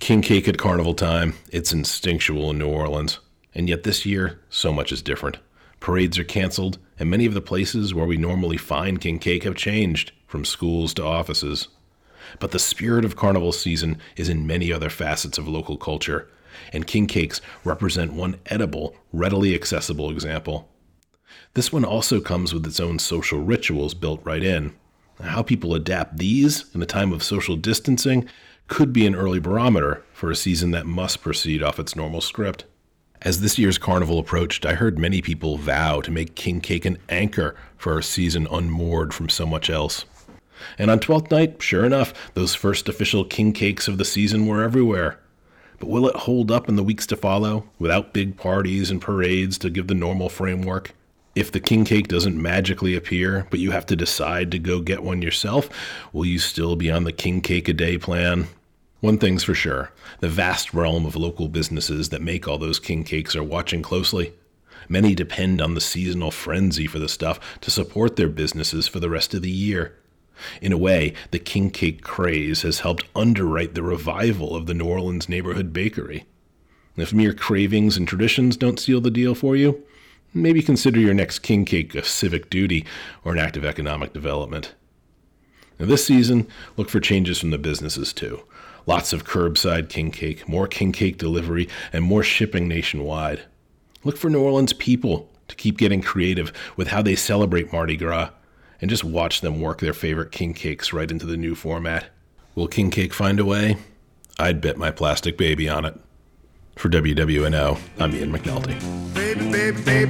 King cake at carnival time, it's instinctual in New Orleans. And yet this year, so much is different. Parades are canceled, and many of the places where we normally find king cake have changed, from schools to offices. But the spirit of carnival season is in many other facets of local culture, and king cakes represent one edible, readily accessible example. This one also comes with its own social rituals built right in. How people adapt these in a time of social distancing could be an early barometer for a season that must proceed off its normal script. As this year's carnival approached, I heard many people vow to make king cake an anchor for a season unmoored from so much else. And on 12th night, sure enough, those first official king cakes of the season were everywhere. But will it hold up in the weeks to follow, without big parties and parades to give the normal framework? If the king cake doesn't magically appear, but you have to decide to go get one yourself, will you still be on the king cake a day plan? One thing's for sure, the vast realm of local businesses that make all those king cakes are watching closely. Many depend on the seasonal frenzy for the stuff to support their businesses for the rest of the year. In a way, the king cake craze has helped underwrite the revival of the New Orleans neighborhood bakery. If mere cravings and traditions don't seal the deal for you, maybe consider your next king cake a civic duty or an act of economic development. Now this season, look for changes from the businesses too. Lots of curbside king cake, more king cake delivery, and more shipping nationwide. Look for New Orleans people to keep getting creative with how they celebrate Mardi Gras, and just watch them work their favorite king cakes right into the new format. Will king cake find a way? I'd bet my plastic baby on it. For WWNO, I'm Ian McNulty. Baby, baby, baby,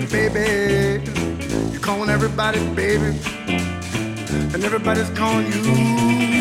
baby, you're calling everybody baby, and everybody's calling you